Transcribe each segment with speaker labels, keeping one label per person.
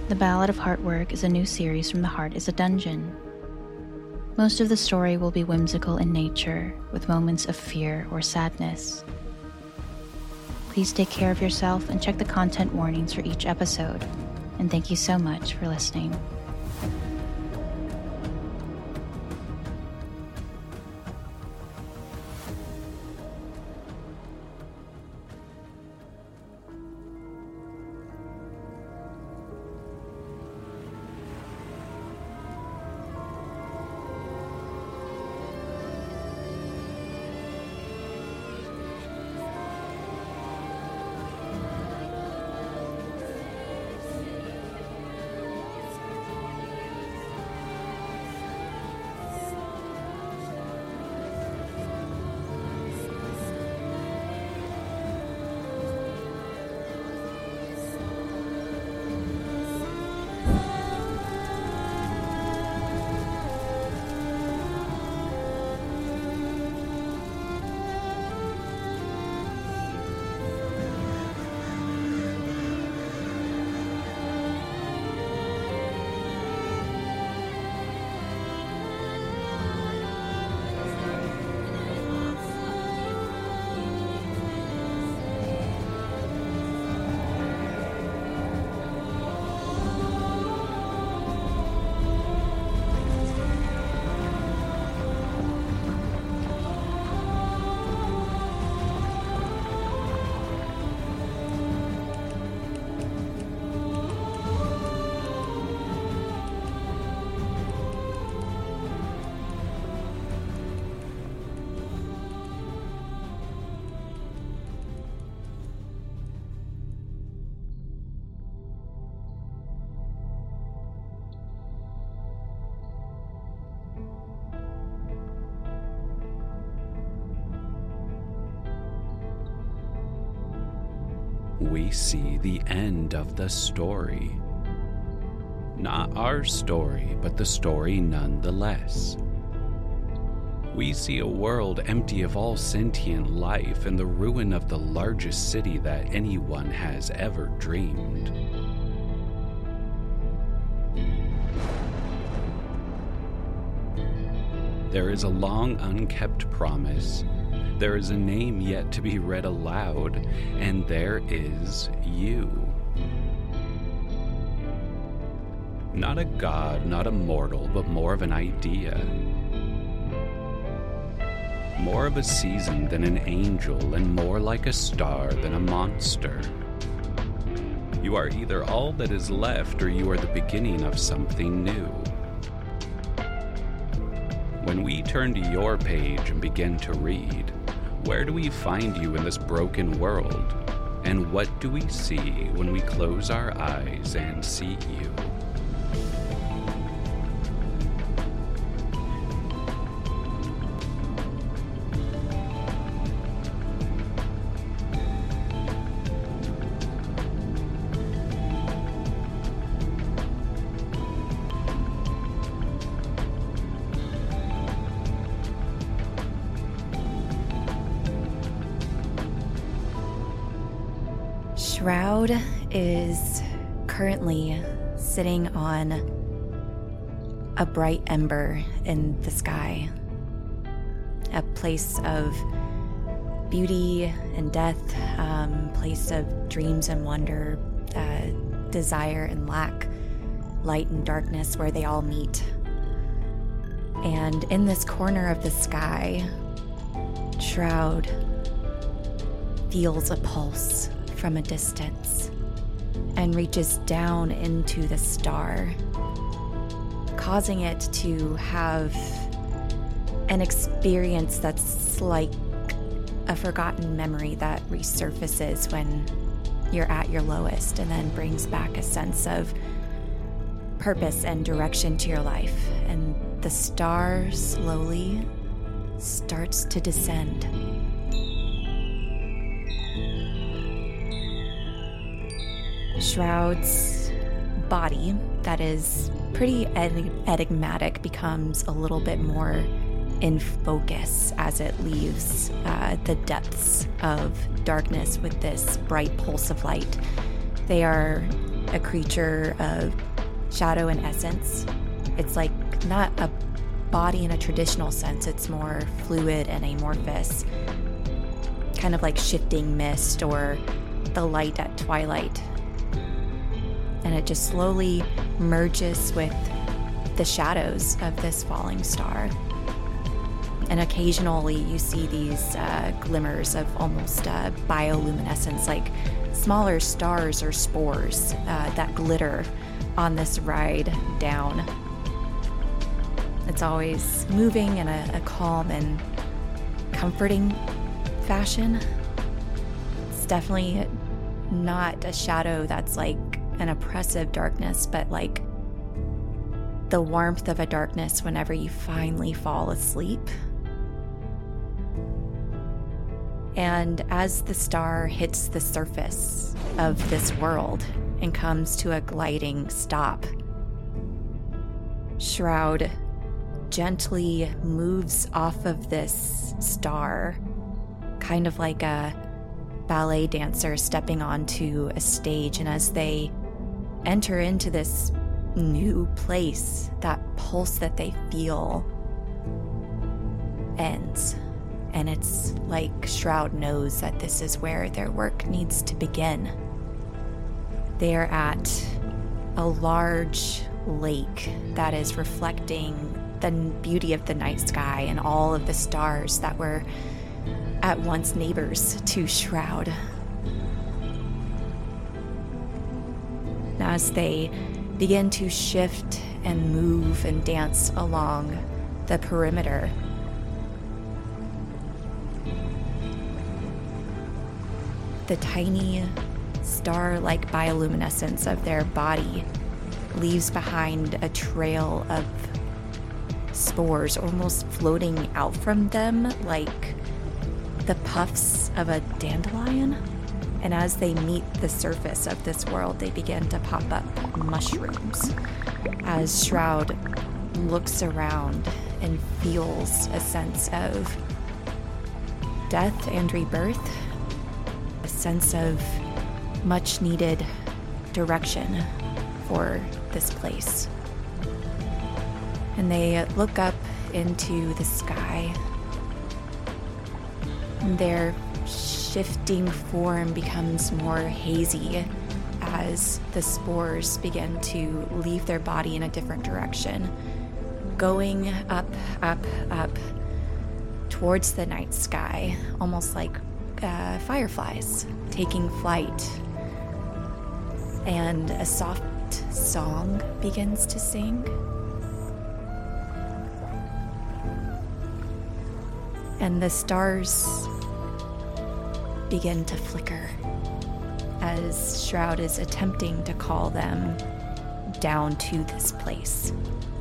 Speaker 1: The Ballad of Heartwork is a new series from The Heart is a Dungeon. Most of the story will be whimsical in nature, with moments of fear or sadness. Please take care of yourself and check the content warnings for each episode. And thank you so much for listening.
Speaker 2: We see the end of the story. Not our story, but the story nonetheless. We see a world empty of all sentient life and the ruin of the largest city that anyone has ever dreamed. There is a long unkept promise. There is a name yet to be read aloud, and there is you. Not a god, not a mortal, but more of an idea. More of a season than an angel, and more like a star than a monster. You are either all that is left, or you are the beginning of something new. When we turn to your page and begin to read, where do we find you in this broken world? And what do we see when we close our eyes and see you?
Speaker 3: Shroud is currently sitting on a bright ember in the sky, a place of beauty and death, place of dreams and wonder, desire and lack, light and darkness, where they all meet. And in this corner of the sky, Shroud feels a pulse from a distance and reaches down into the star, causing it to have an experience that's like a forgotten memory that resurfaces when you're at your lowest, and then brings back a sense of purpose and direction to your life. And the star slowly starts to descend. Shroud's body, that is pretty enigmatic, becomes a little bit more in focus as it leaves the depths of darkness with this bright pulse of light. They are a creature of shadow and essence. It's like not a body in a traditional sense, it's more fluid and amorphous, kind of like shifting mist or the light at twilight. And it just slowly merges with the shadows of this falling star. And occasionally you see these glimmers of almost bioluminescence, like smaller stars or spores that glitter on this ride down. It's always moving in a calm and comforting fashion. It's definitely not a shadow that's like an oppressive darkness, but like the warmth of a darkness whenever you finally fall asleep. And as the star hits the surface of this world and comes to a gliding stop, Shroud gently moves off of this star, kind of like a ballet dancer stepping onto a stage. And as they enter into this new place, that pulse that they feel ends. And it's like Shroud knows that this is where their work needs to begin. They are at a large lake that is reflecting the beauty of the night sky and all of the stars that were at once neighbors to Shroud. As they begin to shift and move and dance along the perimeter, the tiny star-like bioluminescence of their body leaves behind a trail of spores almost floating out from them like the puffs of a dandelion. And as they meet the surface of this world, they begin to pop up mushrooms. As Shroud looks around and feels a sense of death and rebirth, a sense of much needed direction for this place. And they look up into the sky. And their shifting form becomes more hazy as the spores begin to leave their body in a different direction, going up, up, up towards the night sky, almost like fireflies taking flight. And a soft song begins to sing. And the stars begin to flicker as Shroud is attempting to call them down to this place.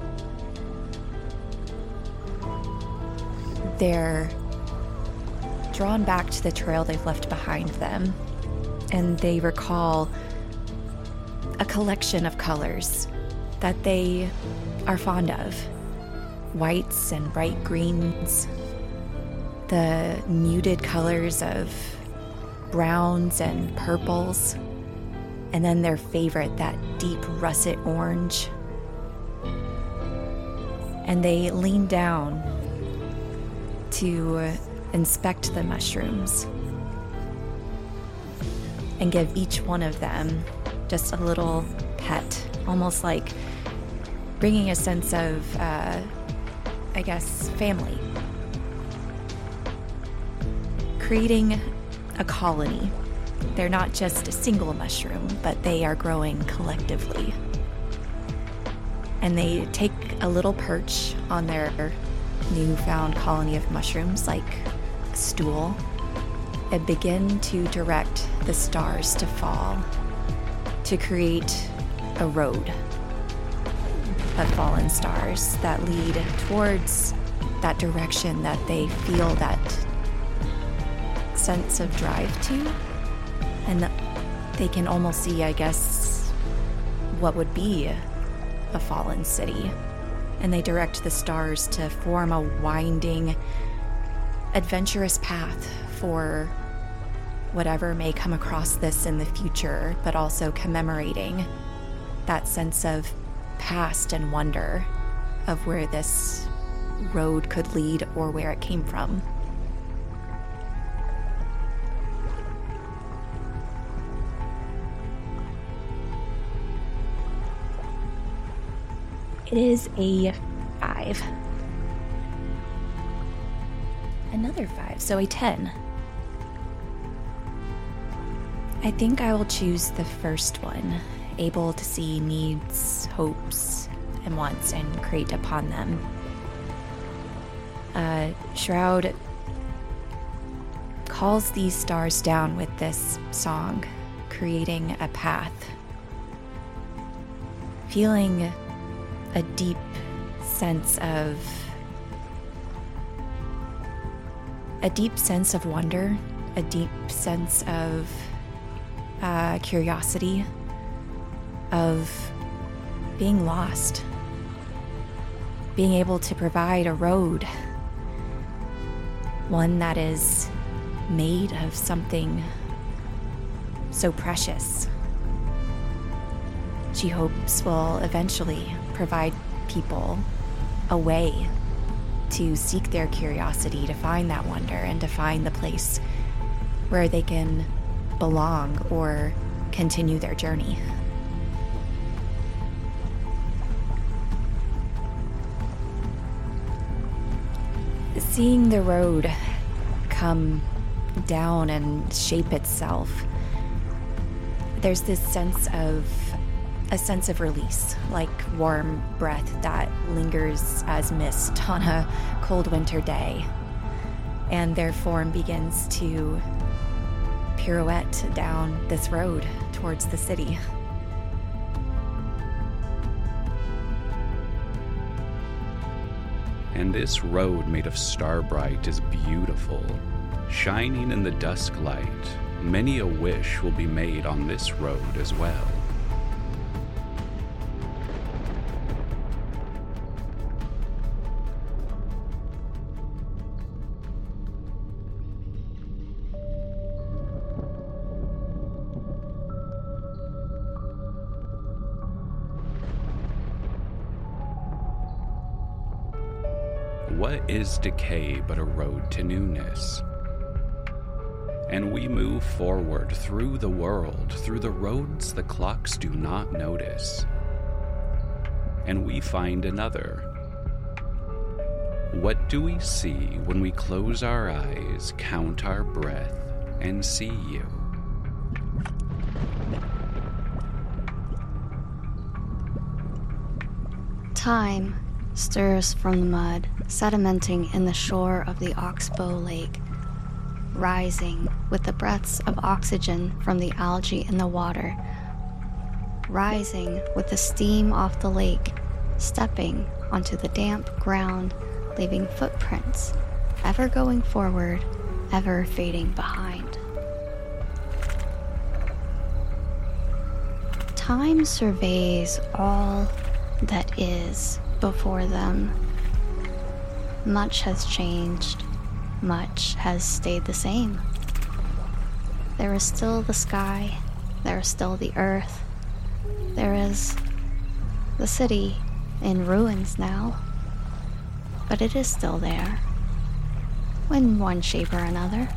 Speaker 3: They're drawn back to the trail they've left behind them, and they recall a collection of colors that they are fond of. Whites and bright greens, the muted colors of browns and purples, and then their favorite, that deep russet orange. And they lean down to inspect the mushrooms and give each one of them just a little pet, almost like bringing a sense of, family. Creating a colony. They're not just a single mushroom, but they are growing collectively. And they take a little perch on their newfound colony of mushrooms, like a stool, and begin to direct the stars to fall, to create a road of fallen stars that lead towards that direction that they feel that sense of drive to. And they can almost see, what would be a fallen city. And they direct the stars to form a winding, adventurous path for whatever may come across this in the future, but also commemorating that sense of past and wonder of where this road could lead or where it came from. It is a 5. Another 5, so a 10. I think I will choose the first one, able to see needs, hopes, and wants and create upon them. Shroud calls these stars down with this song, creating a path. Feeling a deep sense of wonder, a deep sense of curiosity, of being lost, being able to provide a road, one that is made of something so precious. She hopes will eventually provide people a way to seek their curiosity, to find that wonder, and to find the place where they can belong or continue their journey. Seeing the road come down and shape itself, there's this sense of release, like warm breath that lingers as mist on a cold winter day, and their form begins to pirouette down this road towards the city.
Speaker 2: And this road made of starbright is beautiful, shining in the dusk light. Many a wish will be made on this road as well. What is decay but a road to newness? And we move forward through the world, through the roads the clocks do not notice. And we find another. What do we see when we close our eyes, count our breath, and see you?
Speaker 4: Time stirs from the mud, sedimenting in the shore of the Oxbow Lake, rising with the breaths of oxygen from the algae in the water, rising with the steam off the lake, stepping onto the damp ground, leaving footprints, ever going forward, ever fading behind. Time surveys all that is before them. Much has changed, much has stayed the same. There is still the sky, there is still the earth, there is the city in ruins now, but it is still there, in one shape or another.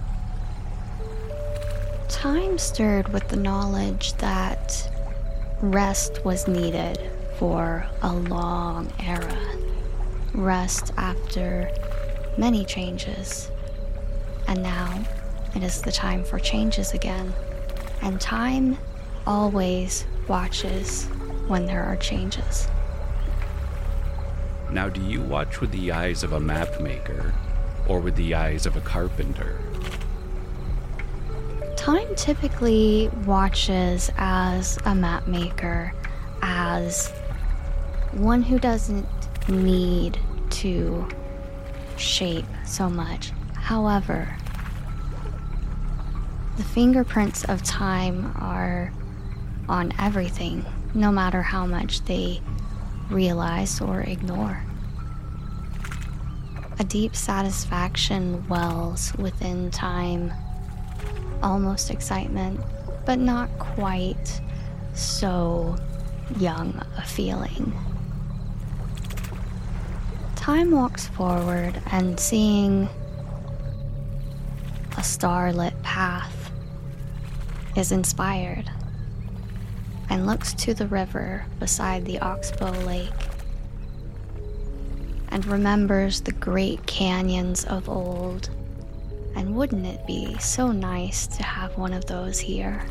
Speaker 4: Time stirred with the knowledge that rest was needed for a long era. Rest after many changes. And now it is the time for changes again. And time always watches when there are changes.
Speaker 2: Now, do you watch with the eyes of a map maker or with the eyes of a carpenter?
Speaker 4: Time typically watches as a map maker, as one who doesn't need to shape so much. However, the fingerprints of time are on everything, no matter how much they realize or ignore. A deep satisfaction wells within time almost excitement, but not quite so young a feeling. Time walks forward and seeing a starlit path is inspired and looks to the river beside the Oxbow Lake and remembers the great canyons of old. And wouldn't it be so nice to have one of those here?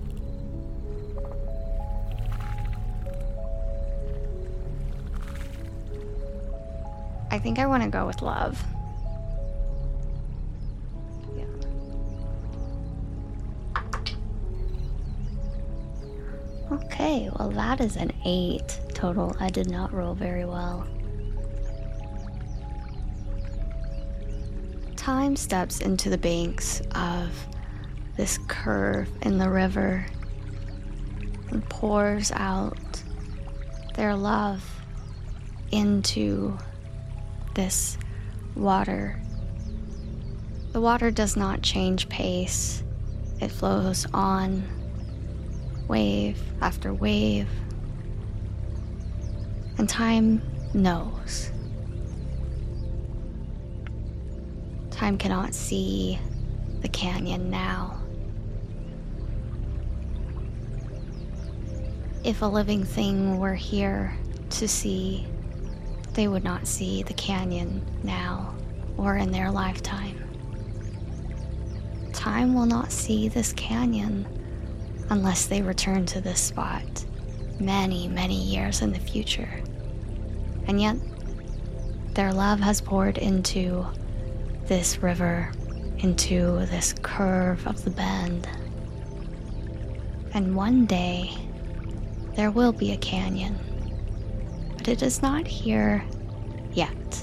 Speaker 4: I think I want to go with love. Yeah. Okay, well that is an 8 total. I did not roll very well. Time steps into the banks of this curve in the river and pours out their love into this water. The water does not change pace. It flows on, wave after wave. And time knows. Time cannot see the canyon now. If a living thing were here to see, they would not see the canyon now or in their lifetime. Time will not see this canyon unless they return to this spot many, many years in the future. And yet, their love has poured into this river, into this curve of the bend. And one day, there will be a canyon, but it is not here yet.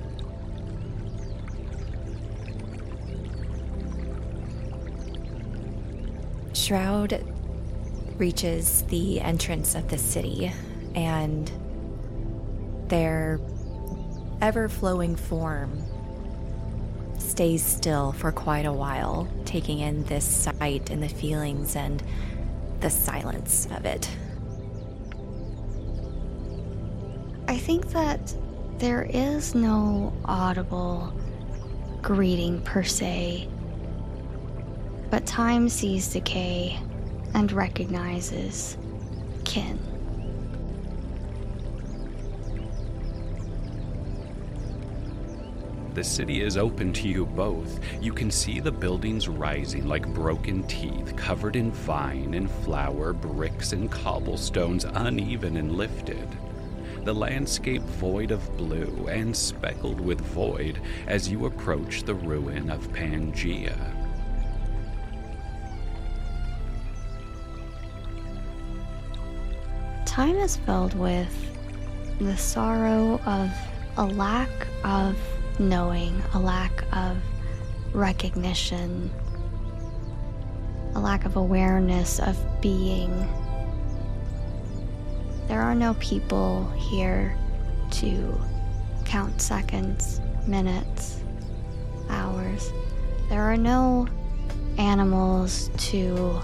Speaker 3: Shroud reaches the entrance of the city, and their ever-flowing form stays still for quite a while, taking in this sight and the feelings and the silence of it.
Speaker 4: I think that there is no audible greeting per se, but time sees decay and recognizes kin.
Speaker 2: The city is open to you both. You can see the buildings rising like broken teeth, covered in vine and flower, bricks and cobblestones, uneven and lifted. The landscape void of blue and speckled with void as you approach the ruin of Pangea.
Speaker 4: Time is filled with the sorrow of a lack of knowing, a lack of recognition, a lack of awareness of being. There are no people here to count seconds, minutes, hours. There are no animals to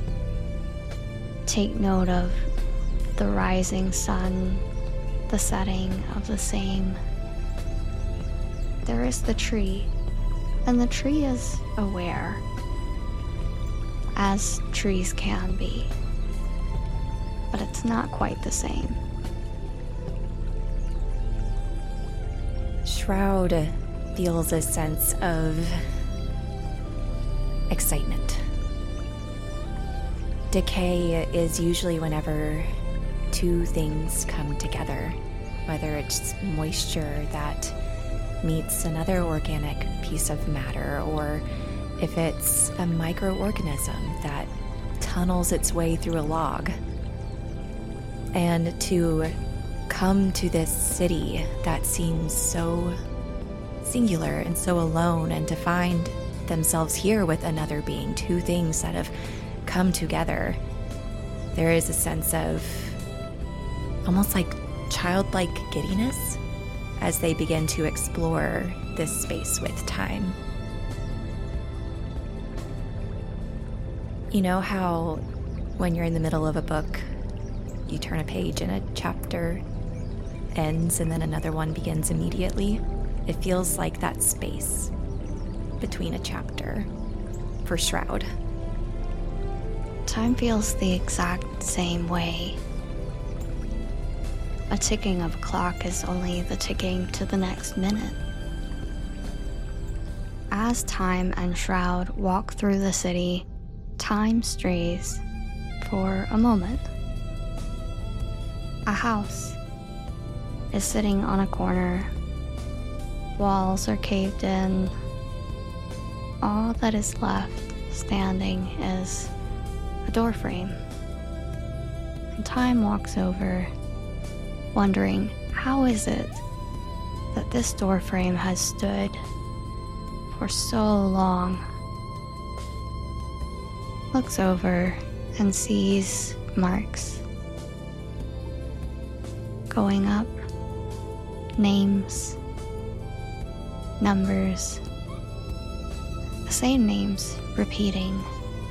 Speaker 4: take note of the rising sun, the setting of the same. There is the tree, and the tree is aware, as trees can be, but it's not quite the same.
Speaker 3: Shroud feels a sense of excitement. Decay is usually whenever two things come together, whether it's moisture that meets another organic piece of matter, or if it's a microorganism that tunnels its way through a log. And to come to this city that seems so singular and so alone, and to find themselves here with another being, two things that have come together, there is a sense of almost like childlike giddiness as they begin to explore this space with time. You know how when you're in the middle of a book, you turn a page and a chapter ends and then another one begins immediately? It feels like that space between a chapter for Shroud.
Speaker 4: Time feels the exact same way. A ticking of a clock is only the ticking to the next minute. As Time and Shroud walk through the city, time strays for a moment. A house is sitting on a corner. Walls are caved in. All that is left standing is a doorframe. And Time walks over, wondering how is it that this doorframe has stood for so long. Looks over and sees marks going up, names, numbers, the same names repeating.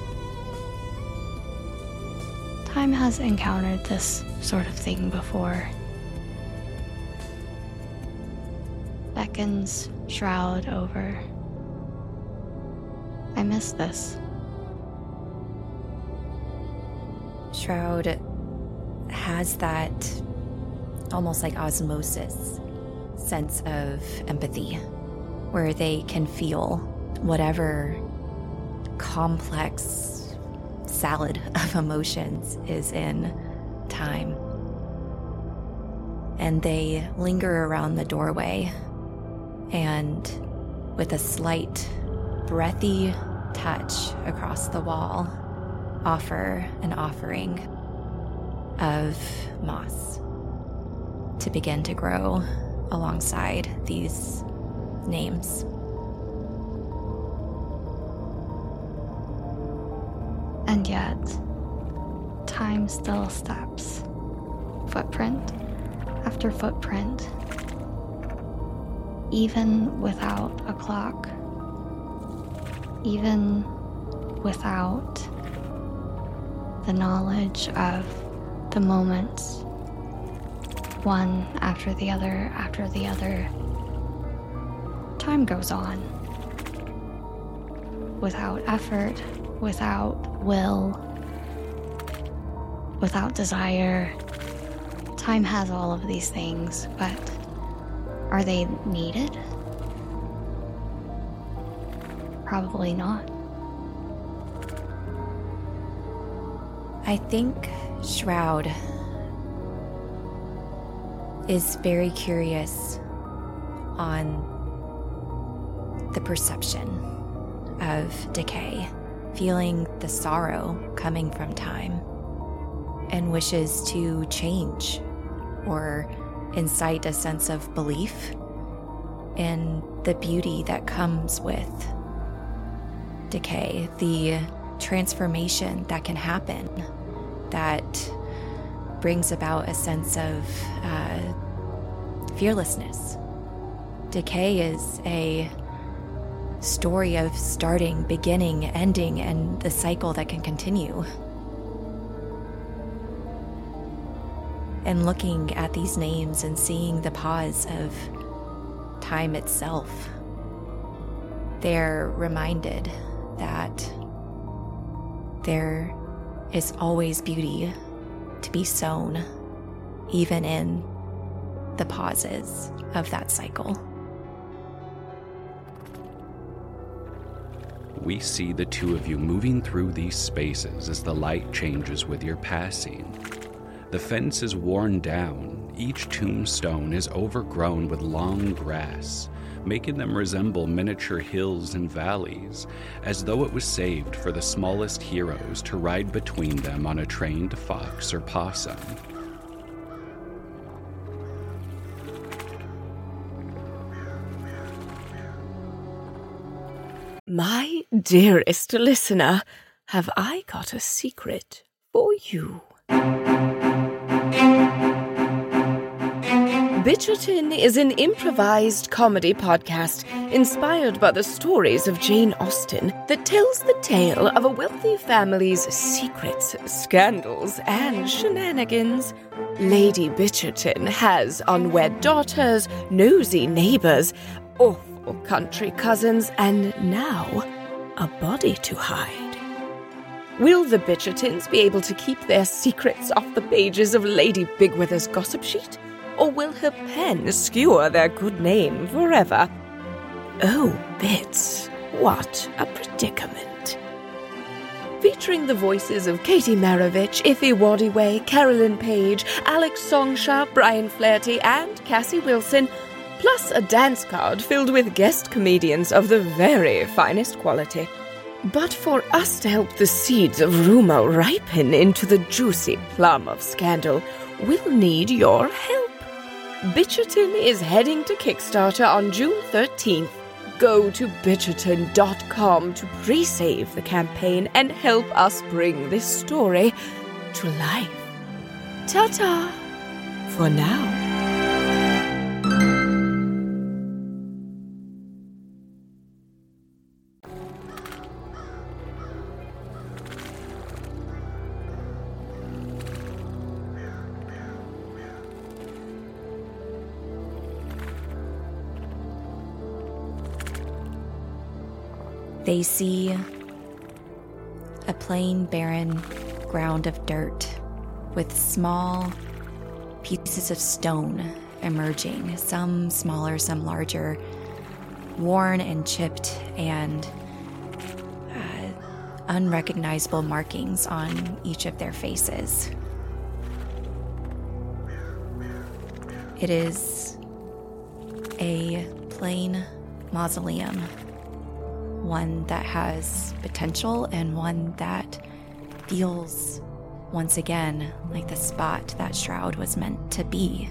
Speaker 4: Time has encountered this sort of thing before. Beckons Shroud over. I miss this.
Speaker 3: Shroud has that almost like osmosis sense of empathy, where they can feel whatever complex salad of emotions is in Time. And they linger around the doorway and, with a slight breathy touch across the wall, offer an offering of moss to begin to grow alongside these names.
Speaker 4: And yet, Time still steps, footprint after footprint, even without a clock, even without the knowledge of the moments, one after the other after the other. Time goes on. Without effort, without will, without desire. Time has all of these things, but are they needed? Probably not.
Speaker 3: I think Shroud is very curious on the perception of decay, feeling the sorrow coming from time, and wishes to change or incite a sense of belief in the beauty that comes with decay, the transformation that can happen that brings about a sense of fearlessness. Decay is a story of starting, beginning, ending, and the cycle that can continue. And looking at these names and seeing the pause of time itself, they're reminded that there is always beauty to be sown, even in the pauses of that cycle.
Speaker 2: We see the two of you moving through these spaces as the light changes with your passing. The fence is worn down. Each tombstone is overgrown with long grass, making them resemble miniature hills and valleys, as though it was saved for the smallest heroes to ride between them on a trained fox or possum.
Speaker 5: My dearest listener, have I got a secret for you? Bitcherton is an improvised comedy podcast inspired by the stories of Jane Austen that tells the tale of a wealthy family's secrets, scandals, and shenanigans. Lady Bitcherton has unwed daughters, nosy neighbors, awful country cousins, and now a body to hide. Will the Bitchertons be able to keep their secrets off the pages of Lady Bigwither's gossip sheet? Or will her pen skewer their good name forever? Oh, Bits, what a predicament. Featuring the voices of Katie Maravich, Iffy Waddiway, Carolyn Page, Alex Songsha, Brian Flaherty, and Cassie Wilson, plus a dance card filled with guest comedians of the very finest quality. But for us to help the seeds of rumor ripen into the juicy plum of scandal, we'll need your help. Bitcherton is heading to Kickstarter on June 13th. Go to Bitcherton.com to pre-save the campaign and help us bring this story to life. Ta-ta for now.
Speaker 3: They see a plain, barren ground of dirt with small pieces of stone emerging, some smaller, some larger, worn and chipped, and unrecognizable markings on each of their faces. It is a plain mausoleum. One that has potential and one that feels, once again, like the spot that shroud was meant to be.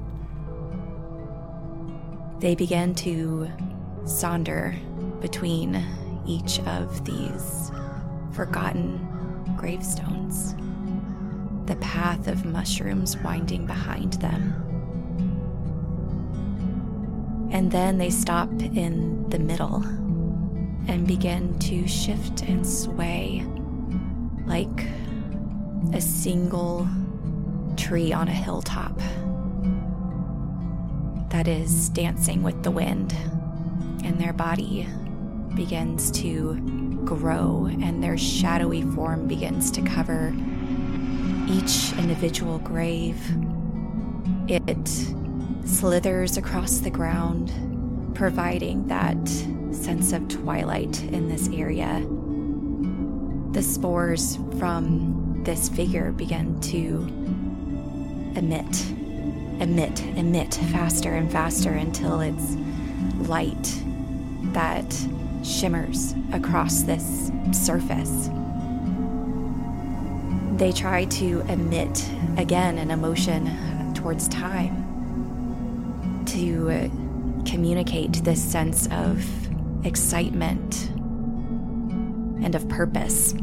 Speaker 3: They begin to saunter between each of these forgotten gravestones, the path of mushrooms winding behind them. And then they stop in the middle and begin to shift and sway like a single tree on a hilltop that is dancing with the wind, and their body begins to grow and their shadowy form begins to cover each individual grave. It slithers across the ground, providing that sense of twilight in this area. The spores from this figure begin to emit faster and faster until it's light that shimmers across this surface. They try to emit again an emotion towards time to communicate this sense of excitement and of purpose.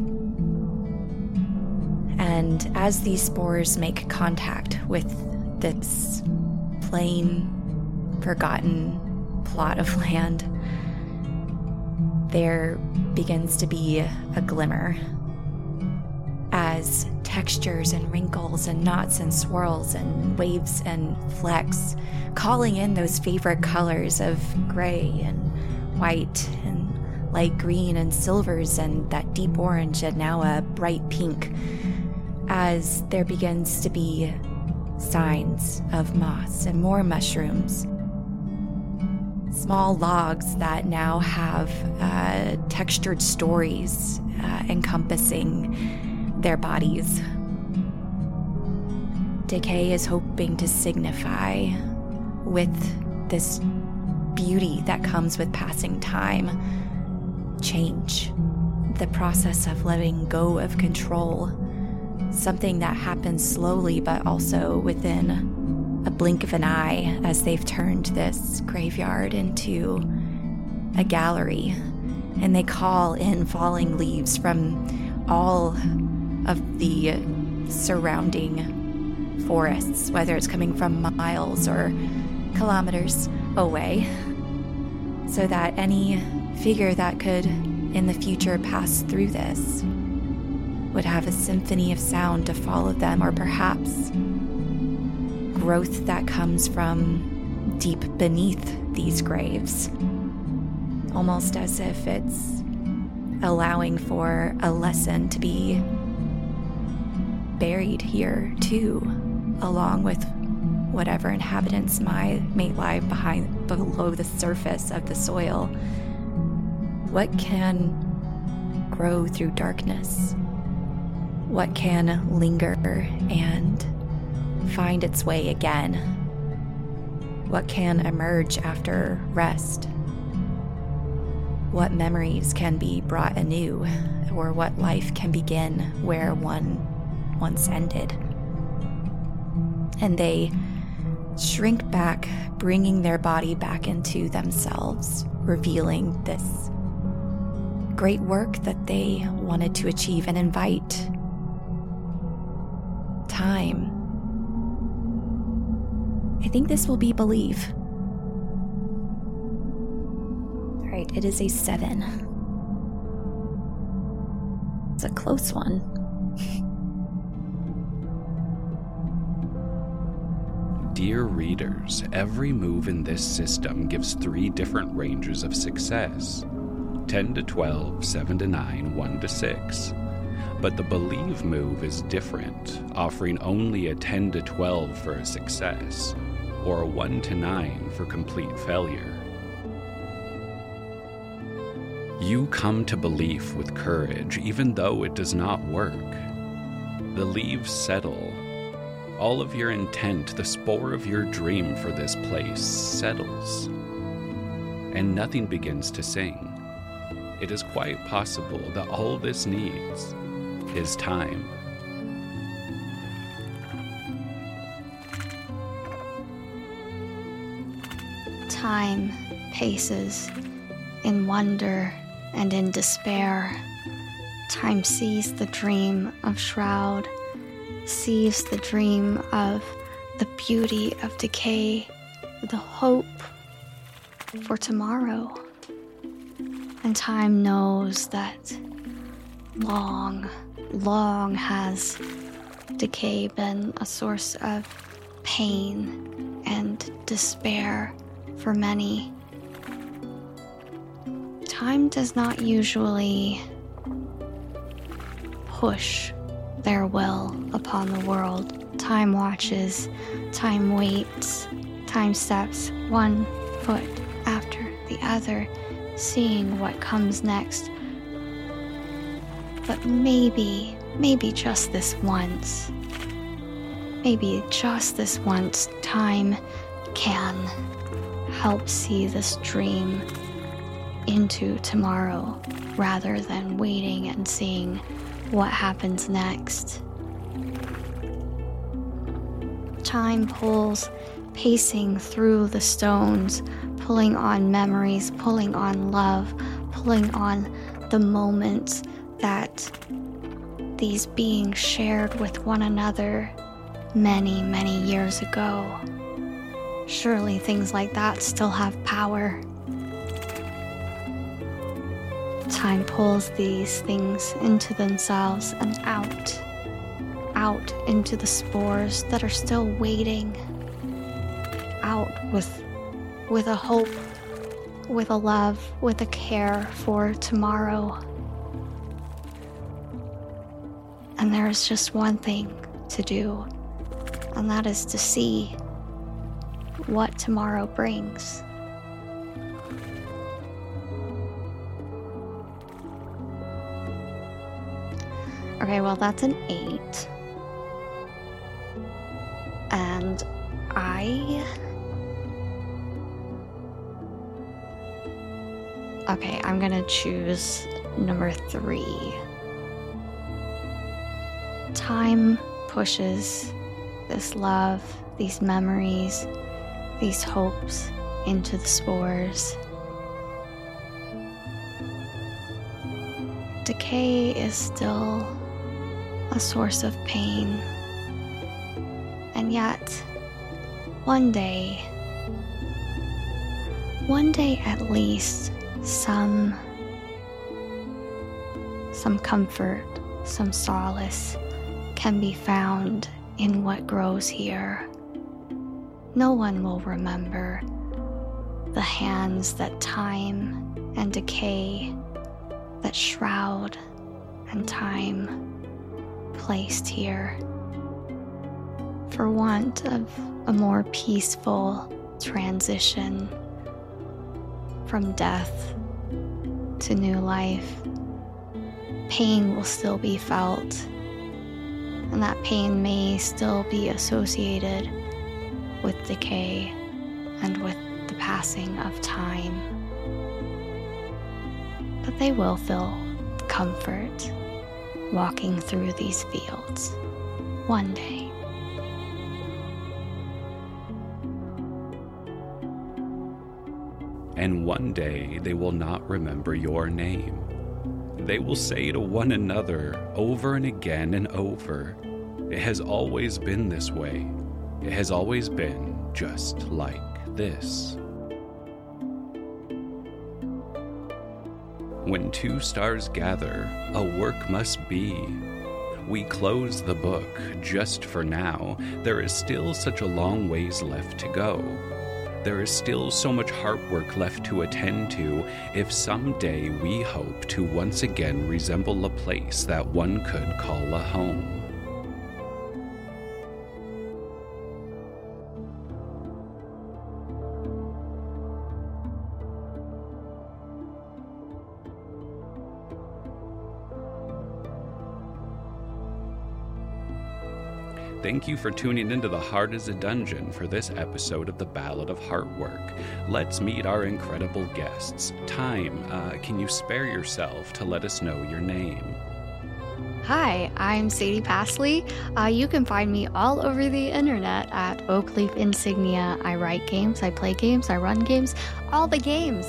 Speaker 3: And as these spores make contact with this plain, forgotten plot of land, there begins to be a glimmer as textures and wrinkles and knots and swirls and waves and flecks, calling in those favorite colors of gray and white and light green and silvers and that deep orange and now a bright pink, as there begins to be signs of moss and more mushrooms. Small logs that now have textured stories encompassing their bodies. Decay is hoping to signify with this beauty that comes with passing time, change, the process of letting go of control, something that happens slowly but also within a blink of an eye as they've turned this graveyard into a gallery, and they call in falling leaves from all of the surrounding forests, whether it's coming from miles or kilometers away, so that any figure that could in the future pass through this would have a symphony of sound to follow them, or perhaps growth that comes from deep beneath these graves, almost as if it's allowing for a lesson to be buried here too, along with whatever inhabitants may lie below the surface of the soil. What can grow through darkness? What can linger and find its way again? What can emerge after rest? What memories can be brought anew, or what life can begin where one once ended? And they shrink back, bringing their body back into themselves, revealing this great work that they wanted to achieve, and invite time. I think this will be believe. All right, it is a 7. It's a close one.
Speaker 2: Dear readers, every move in this system gives 3 different ranges of success: 10 to 12, 7 to 9, 1 to 6. But the believe move is different, offering only a 10 to 12 for a success, or a 1 to 9 for complete failure. You come to belief with courage, even though it does not work. The leaves settle. All of your intent, the spore of your dream for this place, settles, and nothing begins to sing. It is quite possible that all this needs is time.
Speaker 4: Time paces in wonder and in despair. Time sees the dream of Shroud, sees the dream of the beauty of decay, the hope for tomorrow. And time knows that long has decay been a source of pain and despair for many. Time does not usually push their will upon the world. Time watches, time waits, time steps one foot after the other, seeing what comes next. But maybe just this once, time can help see this dream into tomorrow, rather than waiting and seeing what happens next. Time pulls, pacing through the stones, pulling on memories, pulling on love, pulling on the moments that these beings shared with one another many, many years ago. Surely things like that still have power. Time pulls these things into themselves and out into the spores that are still waiting, out with a hope, with a love, with a care for tomorrow. And there is just one thing to do, and that is to see what tomorrow brings. Okay, well, that's an 8. And I'm gonna choose number 3. Time pushes this love, these memories, these hopes into the spores. Decay is still a source of pain. And yet, one day, one day at least, some comfort, some solace can be found in what grows here. No one will remember the hands that time and decay, that shroud and time placed here, for want of a more peaceful transition from death to new life. Pain will still be felt, and that pain may still be associated with decay and with the passing of time. But they will feel comfort walking through these fields one day.
Speaker 2: And one day they will not remember your name. They will say to one another over and again and over, "It has always been this way. It has always been just like this." When two stars gather, a work must be. We close the book just for now. There is still such a long ways left to go. There is still so much heart work left to attend to if someday we hope to once again resemble a place that one could call a home. Thank you for tuning into The Heart is a Dungeon for this episode of the Ballad of Heartwork. Let's meet our incredible guests. Time, can you spare yourself to let us know your name?
Speaker 4: Hi, I'm Sadie Pasley. You can find me all over the internet at Oakleaf Insignia. I write games, I play games, I run games, all the games.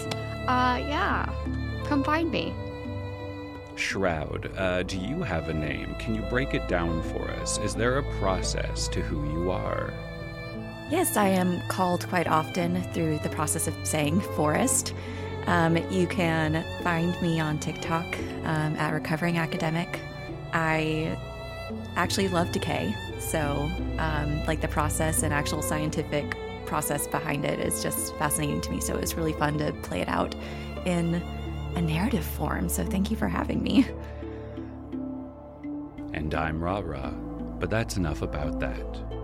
Speaker 4: Come find me.
Speaker 2: Shroud, do you have a name? Can you break it down for us? Is there a process to who you are?
Speaker 3: Yes, I am called quite often through the process of saying Forest. You can find me on TikTok at Recovering Academic. I actually love decay, so the process and actual scientific process behind it is just fascinating to me. So it was really fun to play it out in a narrative form, so thank you for having me.
Speaker 2: And I'm Ra Ra, but that's enough about that.